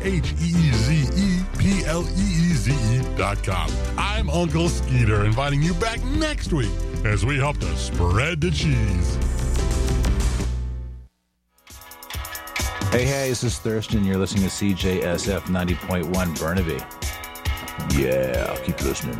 HEEZEPLEEZE.com. I'm Uncle Skeeter, inviting you back next week as we help to spread the cheese. Hey, this is Thurston. You're listening to CJSF 90.1 Burnaby. Yeah, keep listening.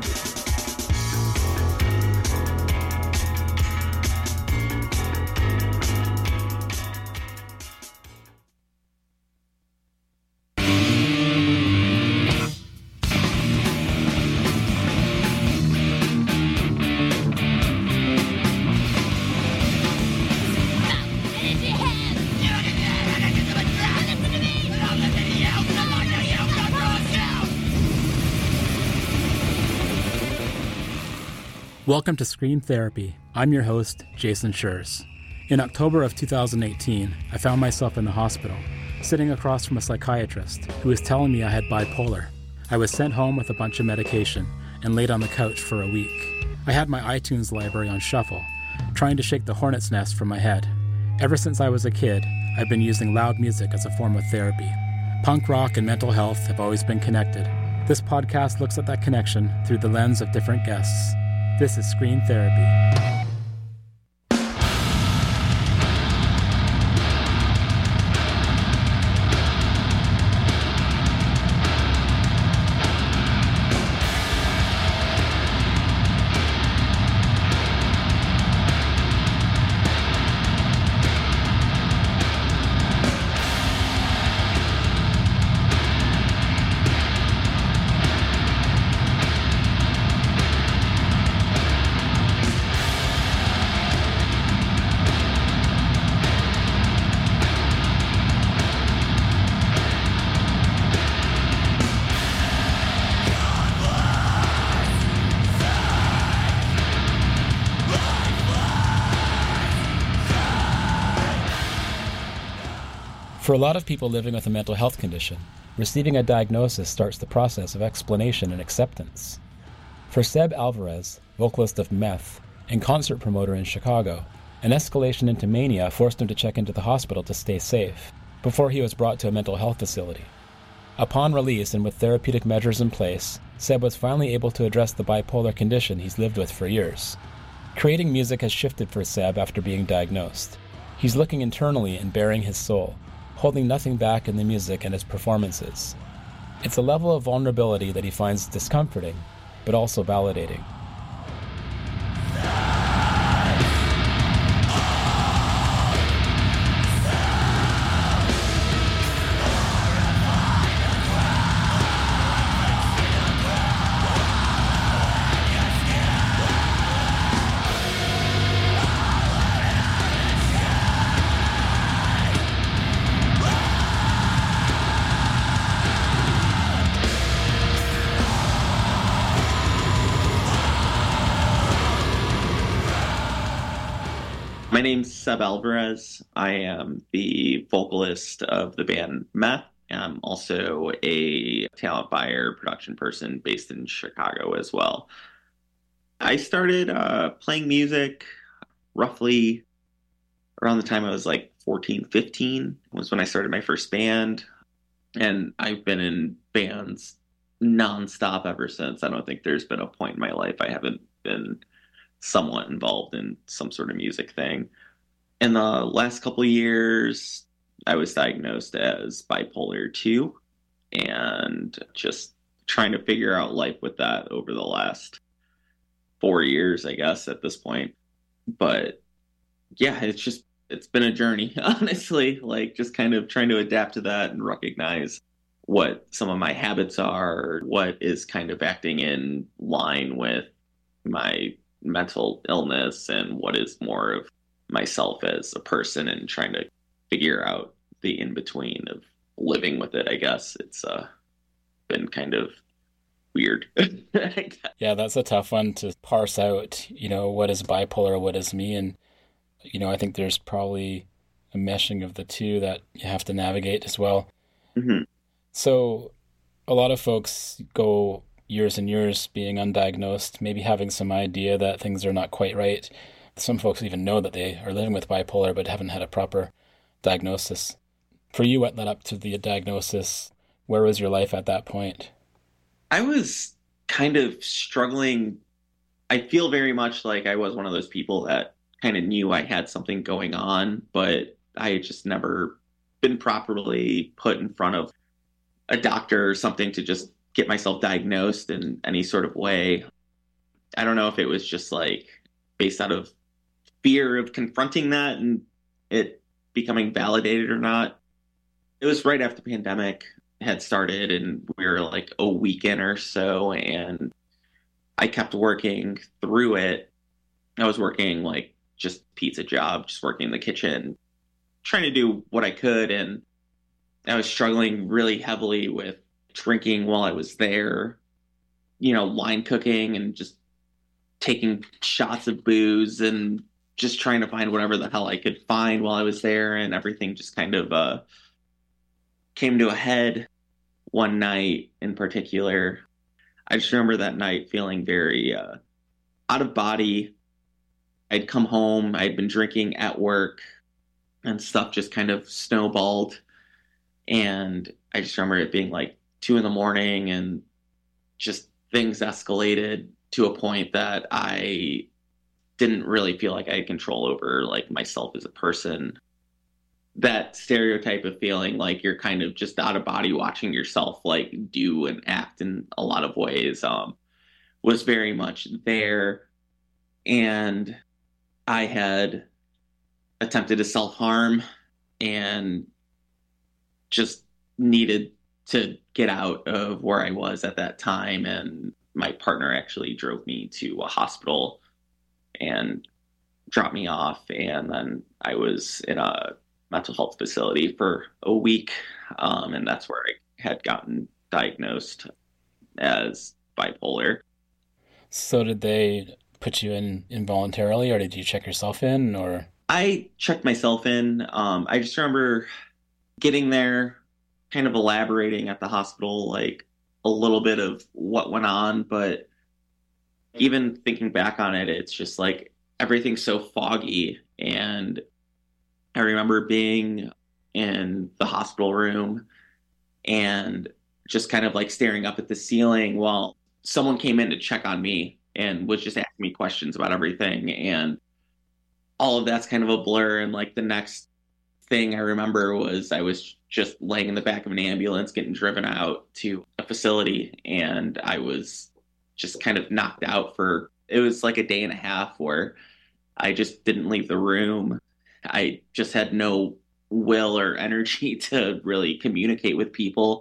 Welcome to Scream Therapy. I'm your host, Jason Schurz. In October of 2018, I found myself in the hospital, sitting across from a psychiatrist who was telling me I had bipolar. I was sent home with a bunch of medication and laid on the couch for a week. I had my iTunes library on shuffle, trying to shake the hornet's nest from my head. Ever since I was a kid, I've been using loud music as a form of therapy. Punk rock and mental health have always been connected. This podcast looks at that connection through the lens of different guests. This is Screen Therapy. For a lot of people living with a mental health condition, receiving a diagnosis starts the process of explanation and acceptance. For Seb Alvarez, vocalist of Meth and concert promoter in Chicago, an escalation into mania forced him to check into the hospital to stay safe, before he was brought to a mental health facility. Upon release and with therapeutic measures in place, Seb was finally able to address the bipolar condition he's lived with for years. Creating music has shifted for Seb after being diagnosed. He's looking internally and baring his soul, holding nothing back in the music and his performances. It's a level of vulnerability that he finds discomforting, but also validating. My name's Seb Alvarez. I am the vocalist of the band Meth. I'm also a talent buyer, production person based in Chicago as well. I started playing music roughly around the time I was like 14, 15 was when I started my first band. And I've been in bands nonstop ever since. I don't think there's been a point in my life I haven't been somewhat involved in some sort of music thing. In the last couple of years, I was diagnosed as bipolar 2 and just trying to figure out life with that over the last 4 years, I guess, at this point. But yeah, it's been a journey, honestly, like just kind of trying to adapt to that and recognize what some of my habits are, what is kind of acting in line with my mental illness and what is more of myself as a person, and trying to figure out the in-between of living with it. I guess it's been kind of weird. Yeah, that's a tough one to parse out, what is bipolar, what is me. And, I think there's probably a meshing of the two that you have to navigate as well. Mm-hmm. So a lot of folks go years and years being undiagnosed, maybe having some idea that things are not quite right. Some folks even know that they are living with bipolar but haven't had a proper diagnosis. For you, what led up to the diagnosis? Where was your life at that point? I was kind of struggling. I feel very much like I was one of those people that kind of knew I had something going on, but I had just never been properly put in front of a doctor or something to just get myself diagnosed in any sort of way. I don't know if it was just like based out of fear of confronting that and it becoming validated or not. It was right after the pandemic had started and we were like a weekend or so, and I kept working through it. I was working like just pizza job, just working in the kitchen, trying to do what I could. And I was struggling really heavily with drinking while I was there, line cooking and just taking shots of booze and just trying to find whatever the hell I could find while I was there. And everything just kind of came to a head one night in particular. I just remember that night feeling very out of body. I'd come home, I'd been drinking at work, and stuff just kind of snowballed. And I just remember it being like 2 a.m, and just things escalated to a point that I didn't really feel like I had control over like myself as a person. That stereotype of feeling like you're kind of just out of body watching yourself like do and act in a lot of ways was very much there. And I had attempted to self-harm and just needed to get out of where I was at that time. And my partner actually drove me to a hospital and dropped me off. And then I was in a mental health facility for a week. And that's where I had gotten diagnosed as bipolar. So did they put you in involuntarily, or did you check yourself in, or? I checked myself in. I just remember getting there, kind of elaborating at the hospital, like a little bit of what went on. But even thinking back on it, it's just like everything's so foggy. And I remember being in the hospital room and just kind of like staring up at the ceiling while someone came in to check on me and was just asking me questions about everything. And all of that's kind of a blur. And like the next thing I remember was I was just laying in the back of an ambulance getting driven out to a facility. And I was just kind of knocked out for, it was like a day and a half where I just didn't leave the room. I just had no will or energy to really communicate with people.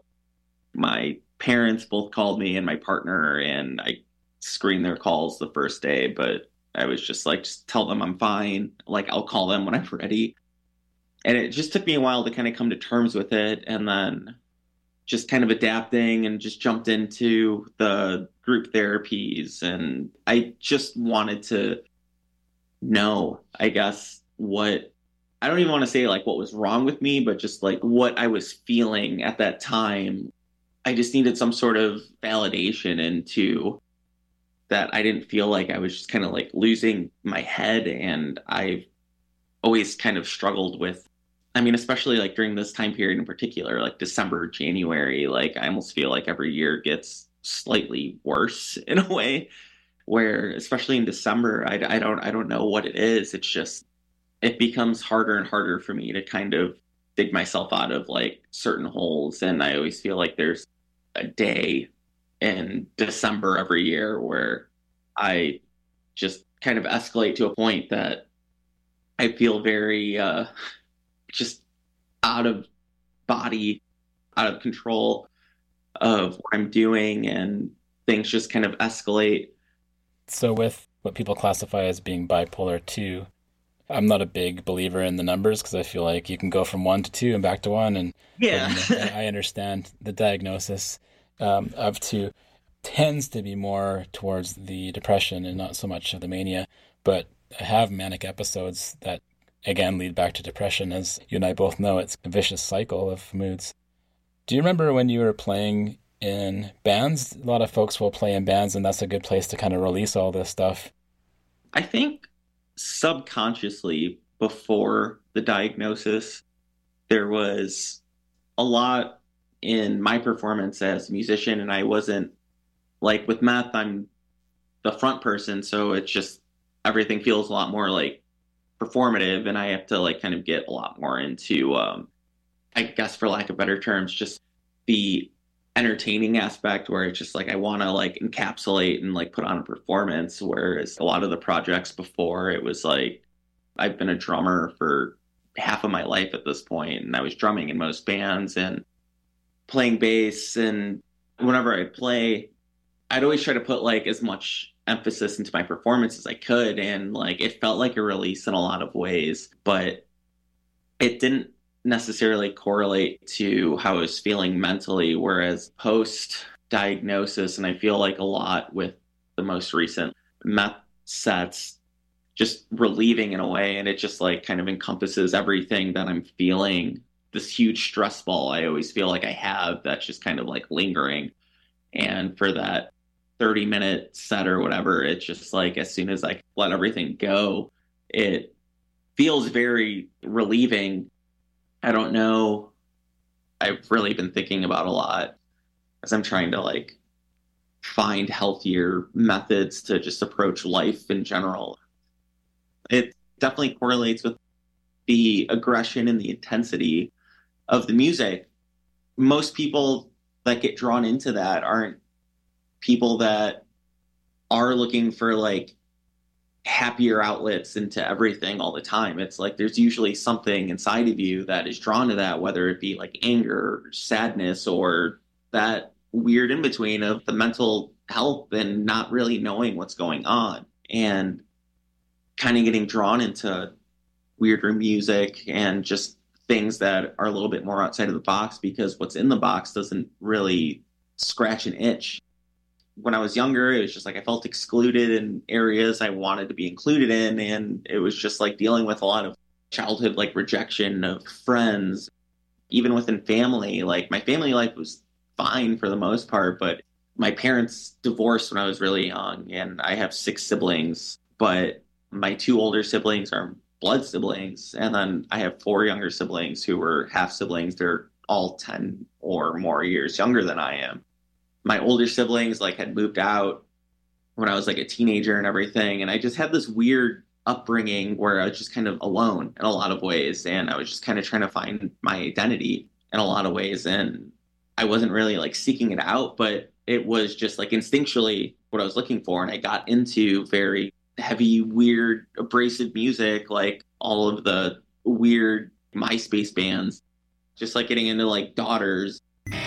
My parents both called me and my partner, and I screened their calls the first day, but I was just like, just tell them I'm fine. Like, I'll call them when I'm ready. And it just took me a while to kind of come to terms with it. And then just kind of adapting and just jumped into the group therapies. And I just wanted to know, I guess, what, I don't even want to say like what was wrong with me, but just like what I was feeling at that time. I just needed some sort of validation into that. I didn't feel like I was just kind of like losing my head. And I've always kind of struggled with, I mean, especially like during this time period in particular, like December, January, like I almost feel like every year gets slightly worse in a way, where especially in December, I don't know what it is. It's just, it becomes harder and harder for me to kind of dig myself out of like certain holes. And I always feel like there's a day in December every year where I just kind of escalate to a point that I feel very just out of body, out of control of what I'm doing, and things just kind of escalate. So with what people classify as being bipolar 2, I'm not a big believer in the numbers because I feel like you can go from 1 to 2 and back to 1. And yeah, I understand the diagnosis of 2 tends to be more towards the depression and not so much of the mania. But I have manic episodes that, again, lead back to depression. As you and I both know, it's a vicious cycle of moods. Do you remember when you were playing in bands? A lot of folks will play in bands, and that's a good place to kind of release all this stuff. I think subconsciously before the diagnosis, there was a lot in my performance as a musician. And I wasn't like with Meth, I'm the front person. So it's just everything feels a lot more like performative. And I have to like kind of get a lot more into, I guess for lack of better terms, just the entertaining aspect where it's just like I want to like encapsulate and like put on a performance, whereas a lot of the projects before it was like I've been a drummer for half of my life at this point, and I was drumming in most bands and playing bass, and whenever I play I'd always try to put like as much emphasis into my performance as I could, and like it felt like a release in a lot of ways, but it didn't necessarily correlate to how I was feeling mentally. Whereas post diagnosis, and I feel like a lot with the most recent Meth sets, just relieving in a way, and it just like kind of encompasses everything that I'm feeling. This huge stress ball I always feel like I have that's just kind of like lingering, and for that 30-minute set or whatever, it's just like as soon as I let everything go, it feels very relieving. I don't know. I've really been thinking about a lot as I'm trying to like find healthier methods to just approach life in general. It definitely correlates with the aggression and the intensity of the music. Most people that get drawn into that aren't people that are looking for like happier outlets into everything all the time. It's like there's usually something inside of you that is drawn to that, whether it be like anger, or sadness, or that weird in between of the mental health and not really knowing what's going on, and kind of getting drawn into weirder music and just things that are a little bit more outside of the box, because what's in the box doesn't really scratch an itch. When I was younger, it was just like I felt excluded in areas I wanted to be included in. And it was just like dealing with a lot of childhood like rejection of friends, even within family. Like my family life was fine for the most part, but my parents divorced when I was really young, and I have 6 siblings, but my 2 older siblings are blood siblings. And then I have 4 younger siblings who were half siblings. They're all 10 or more years younger than I am. My older siblings like had moved out when I was like a teenager and everything. And I just had this weird upbringing where I was just kind of alone in a lot of ways. And I was just kind of trying to find my identity in a lot of ways. And I wasn't really like seeking it out, but it was just like instinctually what I was looking for. And I got into very heavy, weird, abrasive music, like all of the weird MySpace bands, just like getting into like Daughters.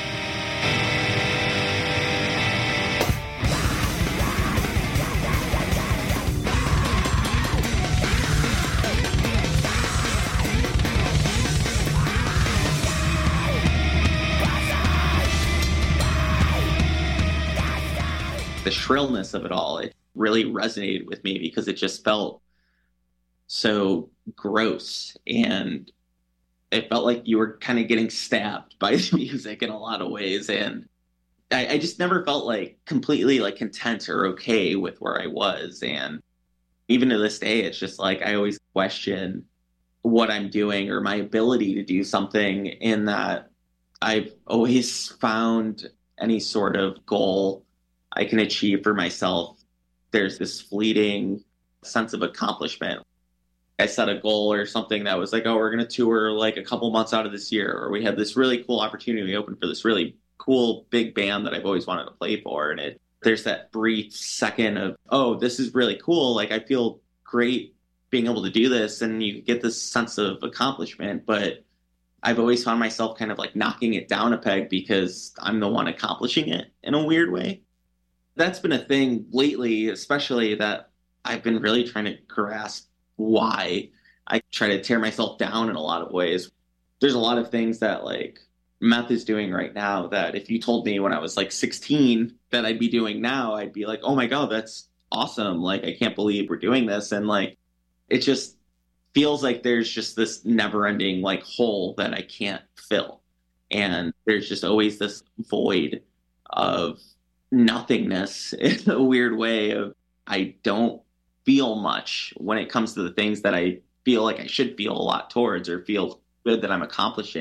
The shrillness of it all, it really resonated with me because it just felt so gross, and it felt like you were kind of getting stabbed by the music in a lot of ways. And I just never felt like completely like content or okay with where I was. And even to this day, it's just like I always question what I'm doing or my ability to do something, in that I've always found any sort of goal I can achieve for myself, there's this fleeting sense of accomplishment. I set a goal or something that was like, oh, we're going to tour like a couple months out of this year, or we had this really cool opportunity we opened for this really cool big band that I've always wanted to play for. And there's that brief second of, oh, this is really cool. Like I feel great being able to do this. And you get this sense of accomplishment, but I've always found myself kind of like knocking it down a peg because I'm the one accomplishing it in a weird way. That's been a thing lately, especially, that I've been really trying to grasp why I try to tear myself down in a lot of ways. There's a lot of things that like Meth is doing right now that if you told me when I was like 16 that I'd be doing now, I'd be like, oh my God, that's awesome. Like, I can't believe we're doing this. And like, it just feels like there's just this never ending like hole that I can't fill. And there's just always this void of nothingness in a weird way of I don't feel much when it comes to the things that I feel like I should feel a lot towards or feel good that I'm accomplishing.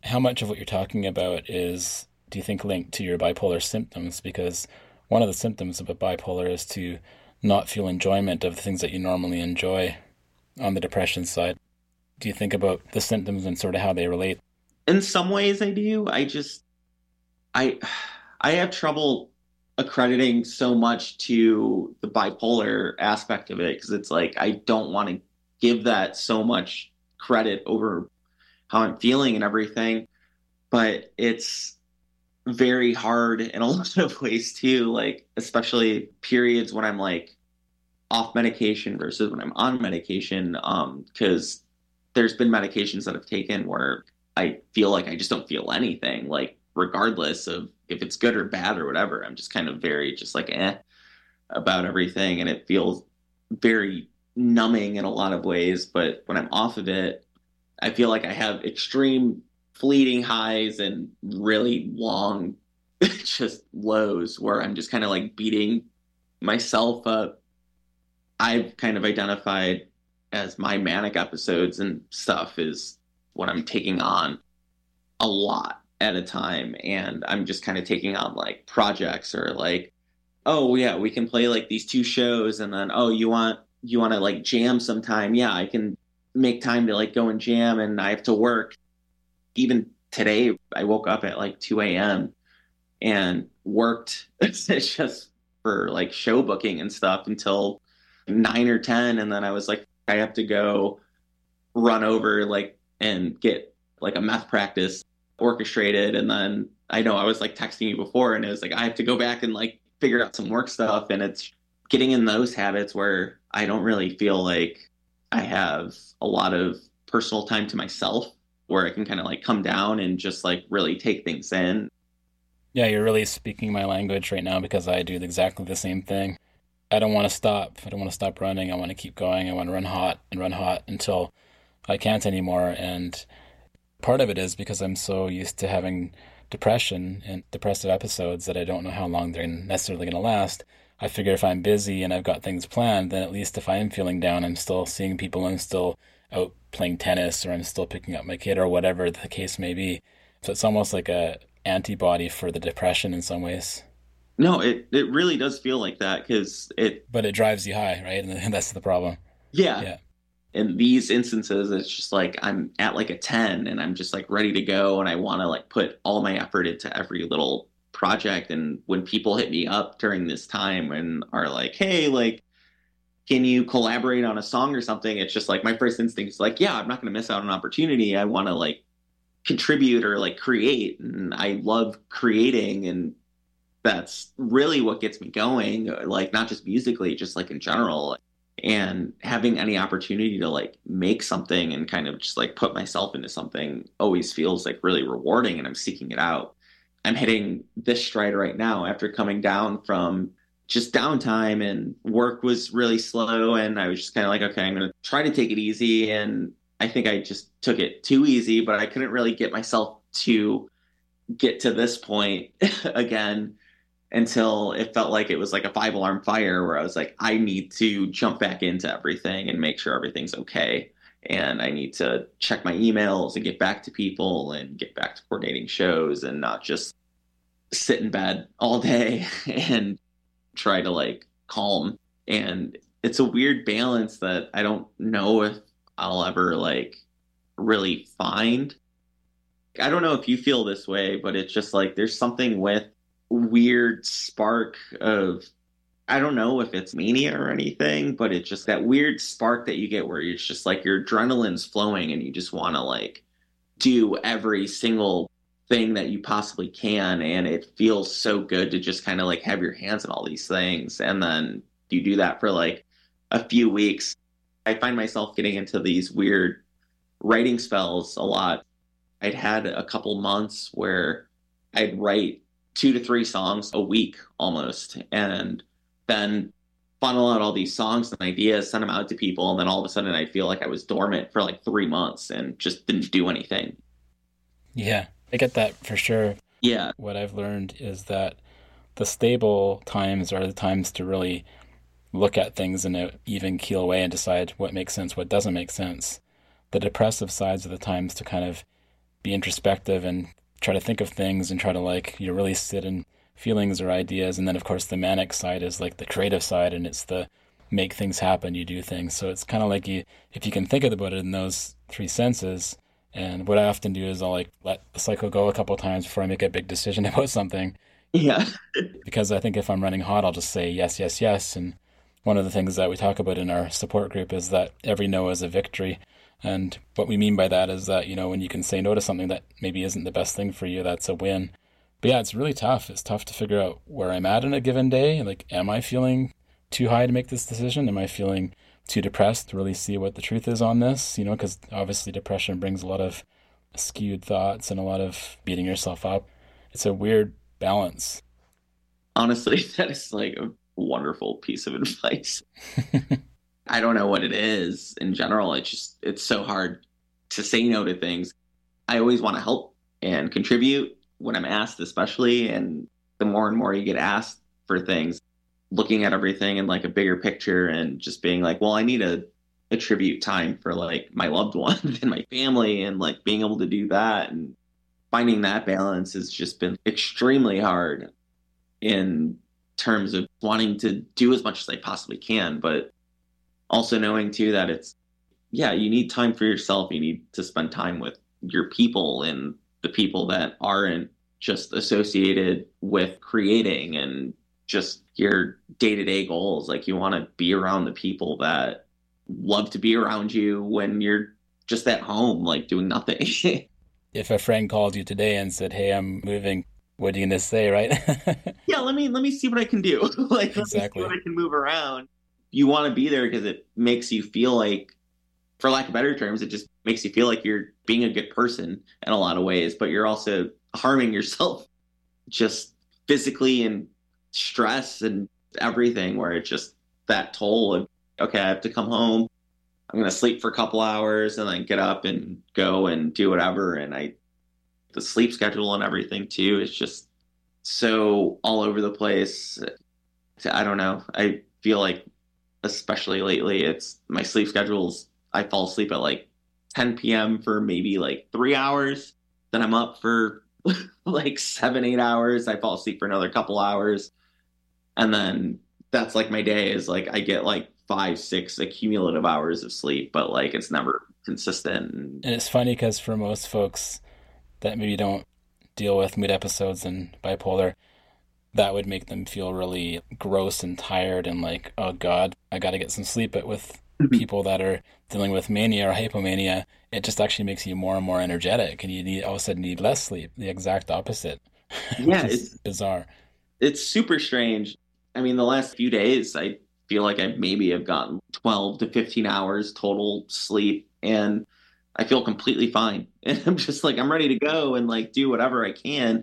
How much of what you're talking about is, do you think, linked to your bipolar symptoms? Because one of the symptoms of a bipolar is to not feel enjoyment of the things that you normally enjoy on the depression side. Do you think about the symptoms and sort of how they relate? In some ways I do. I have trouble accrediting so much to the bipolar aspect of it because it's like I don't want to give that so much credit over how I'm feeling and everything. But it's very hard in a lot of ways too, like especially periods when I'm like off medication versus when I'm on medication, because there's been medications that I've taken where I feel like I just don't feel anything, like regardless of if it's good or bad or whatever. I'm just kind of very just like about everything, and it feels very numbing in a lot of ways. But when I'm off of it, I feel like I have extreme fleeting highs and really long just lows where I'm just kind of like beating myself up. I've kind of identified as my manic episodes and stuff is what I'm taking on a lot at a time. And I'm just kind of taking on like projects or like, oh yeah, we can play like these 2 shows, and then, oh, you want to like jam sometime? Yeah, I can make time to like go and jam, and I have to work. Even today, I woke up at like 2 a.m. and worked just for like show booking and stuff until 9 or 10. And then I was like, I have to go run over like and get like a meth practice orchestrated. And then I know I was like texting you before, and it was like, I have to go back and like figure out some work stuff. And it's getting in those habits where I don't really feel like I have a lot of personal time to myself where I can kind of like come down and just like really take things in. Yeah, you're really speaking my language right now because I do exactly the same thing. I don't want to stop. I don't want to stop running. I want to keep going. I want to run hot until I can't anymore. And part of it is because I'm so used to having depression and depressive episodes that I don't know how long they're necessarily going to last. I figure if I'm busy and I've got things planned, then at least if I'm feeling down, I'm still seeing people, I'm still out playing tennis, or I'm still picking up my kid, or whatever the case may be. So it's almost like a antibody for the depression in some ways. No, it really does feel like that because But it drives you high, right? And that's the problem. Yeah. In these instances, it's just like I'm at like a 10 and I'm just like ready to go, and I want to like put all my effort into every little project. And when people hit me up during this time and are like, hey, like, can you collaborate on a song or something? It's just like my first instinct is like, yeah, I'm not going to miss out on an opportunity. I want to like contribute or like create. And I love creating, and that's really what gets me going, like not just musically, just like in general. And having any opportunity to like make something and kind of just like put myself into something always feels like really rewarding, and I'm seeking it out. I'm hitting this stride right now after coming down from just downtime, and work was really slow, and I was just kind of like, okay, I'm going to try to take it easy. And I think I just took it too easy, but I couldn't really get myself to get to this point again until it felt like it was like a 5-alarm fire where I was like, I need to jump back into everything and make sure everything's okay. And I need to check my emails and get back to people and get back to coordinating shows and not just sit in bed all day and try to like calm. And it's a weird balance that I don't know if I'll ever like really find. I don't know if you feel this way, but it's just like there's something with weird spark of, I don't know if it's mania or anything, but it's just that weird spark that you get where it's just like your adrenaline's flowing and you just want to like do every single thing that you possibly can. And it feels so good to just kind of like have your hands on all these things. And then you do that for like a few weeks. I find myself getting into these weird writing spells a lot. I'd had a couple months where I'd write 2 to 3 songs a week almost, and then funnel out all these songs and ideas, send them out to people, and then all of a sudden I feel like I was dormant for like 3 months and just didn't do anything. Yeah, I get that for sure. Yeah. What I've learned is that the stable times are the times to really look at things in an even keel way and decide what makes sense, what doesn't make sense. The depressive sides are the times to kind of be introspective and try to think of things and try to like, you really sit in feelings or ideas. And then of course the manic side is like the creative side, and it's the make things happen, you do things. So it's kind of like if you can think about it in those three senses. And what I often do is I'll like let the cycle go a couple of times before I make a big decision about something. Yeah. Because I think if I'm running hot, I'll just say yes, yes, yes. And one of the things that we talk about in our support group is that every no is a victory. And what we mean by that is that, when you can say no to something that maybe isn't the best thing for you, that's a win. But yeah, it's really tough. It's tough to figure out where I'm at in a given day. Like, am I feeling too high to make this decision? Am I feeling too depressed to really see what the truth is on this? Because obviously depression brings a lot of skewed thoughts and a lot of beating yourself up. It's a weird balance. Honestly, that is like a wonderful piece of advice. I don't know what it is in general. It's so hard to say no to things. I always want to help and contribute when I'm asked, especially. And the more and more you get asked for things, looking at everything in like a bigger picture and just being like, well, I need to attribute time for like my loved ones and my family, and like being able to do that and finding that balance has just been extremely hard in terms of wanting to do as much as I possibly can, but also knowing too that you need time for yourself. You need to spend time with your people and the people that aren't just associated with creating and just your day-to-day goals. Like, you want to be around the people that love to be around you when you're just at home, like doing nothing. If a friend called you today and said, hey, I'm moving, what are you going to say, right? Yeah, let me see what I can do. Like, exactly. Let me see what I can move around. You want to be there because it makes you feel like, for lack of better terms, it just makes you feel like you're being a good person in a lot of ways, but you're also harming yourself just physically and stress and everything, where it's just that toll of, okay, I have to come home, I'm going to sleep for a couple hours and then get up and go and do whatever. And the sleep schedule and everything too is just so all over the place. I don't know. I feel like, especially lately, it's my sleep schedules. I fall asleep at like 10 p.m. for maybe like 3 hours. Then I'm up for like 7-8 hours. I fall asleep for another couple hours. And then that's like my day is like, I get like 5-6 accumulative hours of sleep, but like it's never consistent. And it's funny because for most folks that maybe don't deal with mood episodes and bipolar, that would make them feel really gross and tired and like, oh God, I got to get some sleep. But with people that are dealing with mania or hypomania, it just actually makes you more and more energetic, and you all of a sudden need less sleep. The exact opposite. Yeah, it's bizarre. It's super strange. I mean, the last few days, I feel like I maybe have gotten 12 to 15 hours total sleep, and I feel completely fine. And I'm just like, I'm ready to go and like do whatever I can.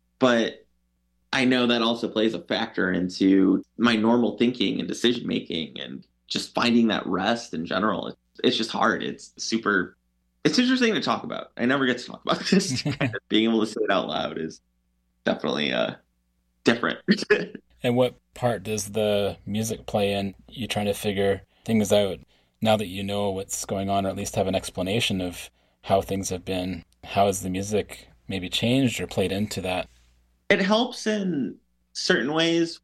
But I know that also plays a factor into my normal thinking and decision making and just finding that rest in general. It's just hard. It's interesting to talk about. I never get to talk about this. Being able to say it out loud is definitely different. And what part does the music play in you trying to figure things out now that you know what's going on, or at least have an explanation of how things have been? How has the music maybe changed or played into that? It helps in certain ways.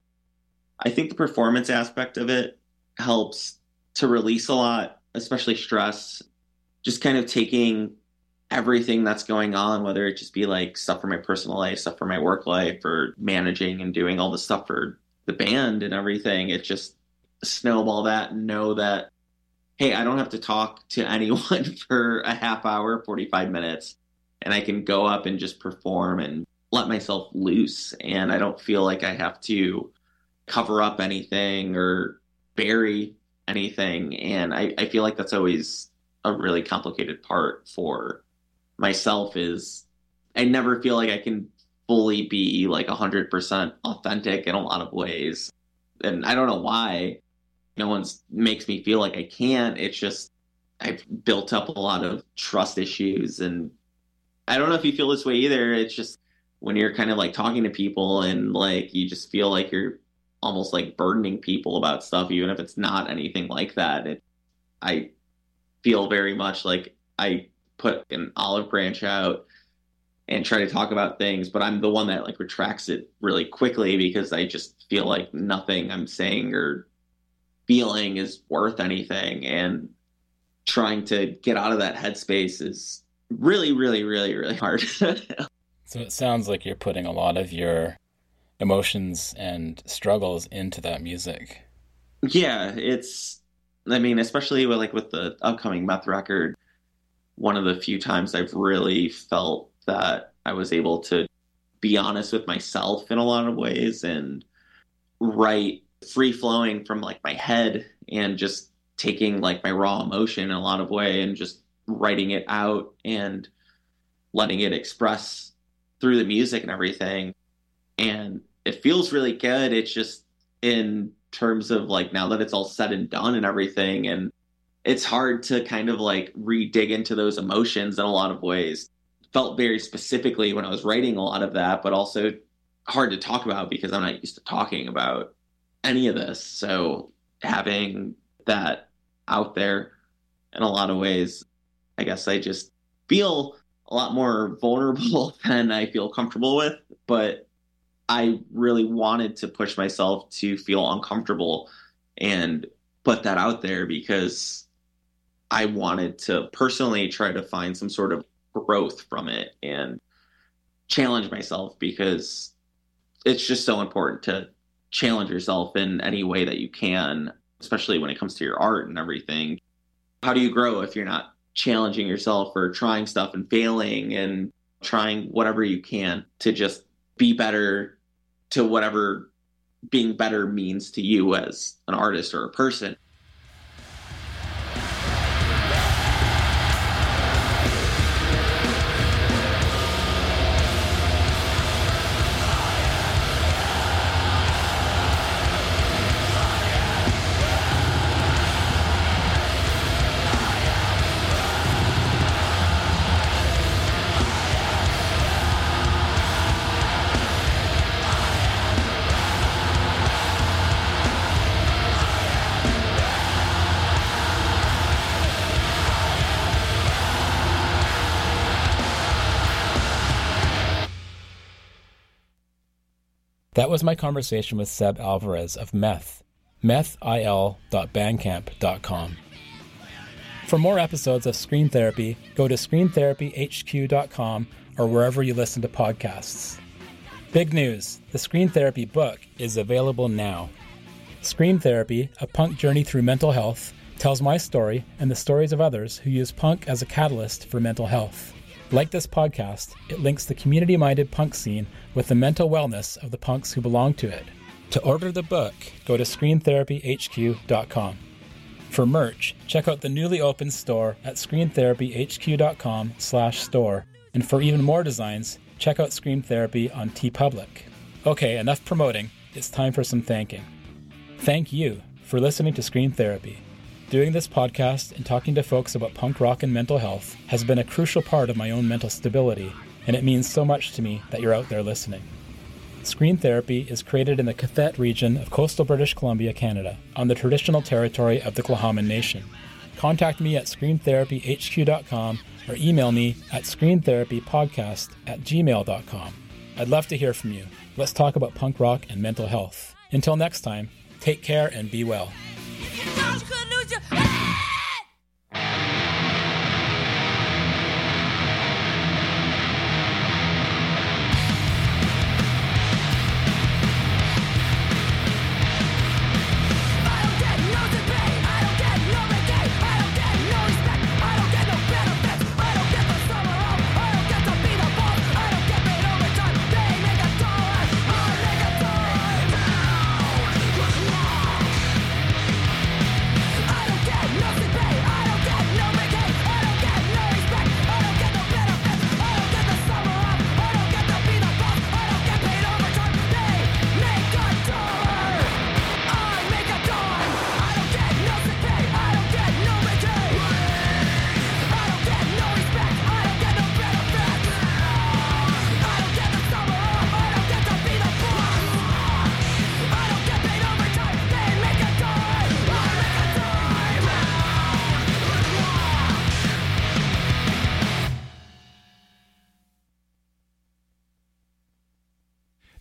I think the performance aspect of it helps to release a lot, especially stress. Just kind of taking everything that's going on, whether it just be like stuff for my personal life, stuff for my work life, or managing and doing all the stuff for the band and everything. It just snowball that and know that, hey, I don't have to talk to anyone for a half hour, 45 minutes, and I can go up and just perform and let myself loose. And I don't feel like I have to cover up anything or bury anything. And I feel like that's always a really complicated part for myself, is I never feel like I can fully be like 100% authentic in a lot of ways. And I don't know why no one's makes me feel like I can't. It's just I've built up a lot of trust issues, and I don't know if you feel this way either. It's just when you're kind of like talking to people and like you just feel like you're almost like burdening people about stuff, even if it's not anything like that. I feel very much like I put an olive branch out and try to talk about things, but I'm the one that like retracts it really quickly because I just feel like nothing I'm saying or feeling is worth anything. And trying to get out of that headspace is really, really, really, really hard. So it sounds like you're putting a lot of your emotions and struggles into that music. Yeah, especially with the upcoming Meth record, one of the few times I've really felt that I was able to be honest with myself in a lot of ways and write free flowing from like my head and just taking like my raw emotion in a lot of way and just writing it out and letting it express through the music and everything. And it feels really good. It's just in terms of like now that it's all said and done and everything, and it's hard to kind of like re-dig into those emotions in a lot of ways. Felt very specifically when I was writing a lot of that, but also hard to talk about because I'm not used to talking about any of this. So having that out there in a lot of ways, I guess I just feel a lot more vulnerable than I feel comfortable with, but I really wanted to push myself to feel uncomfortable and put that out there because I wanted to personally try to find some sort of growth from it and challenge myself, because it's just so important to challenge yourself in any way that you can, especially when it comes to your art and everything. How do you grow if you're not challenging yourself or trying stuff and failing and trying whatever you can to just be better to whatever being better means to you as an artist or a person? That was my conversation with Seb Alvarez of Meth, methil.bandcamp.com. For more episodes of Screen Therapy, go to screentherapyhq.com or wherever you listen to podcasts. Big news, the Screen Therapy book is available now. Screen Therapy, A Punk Journey Through Mental Health, tells my story and the stories of others who use punk as a catalyst for mental health. Like this podcast, it links the community-minded punk scene with the mental wellness of the punks who belong to it. To order the book, go to screentherapyhq.com. For merch, check out the newly opened store at screentherapyhq.com/store. And for even more designs, check out Screen Therapy on TeePublic. Okay, enough promoting. It's time for some thanking. Thank you for listening to Screen Therapy. Doing this podcast and talking to folks about punk rock and mental health has been a crucial part of my own mental stability, and it means so much to me that you're out there listening. Screen Therapy is created in the Cathet region of coastal British Columbia, Canada, on the traditional territory of the Tla'amin Nation. Contact me at screentherapyhq.com or email me at screentherapypodcast@gmail.com. I'd love to hear from you. Let's talk about punk rock and mental health. Until next time, take care and be well. I don't get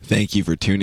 Thank you for tuning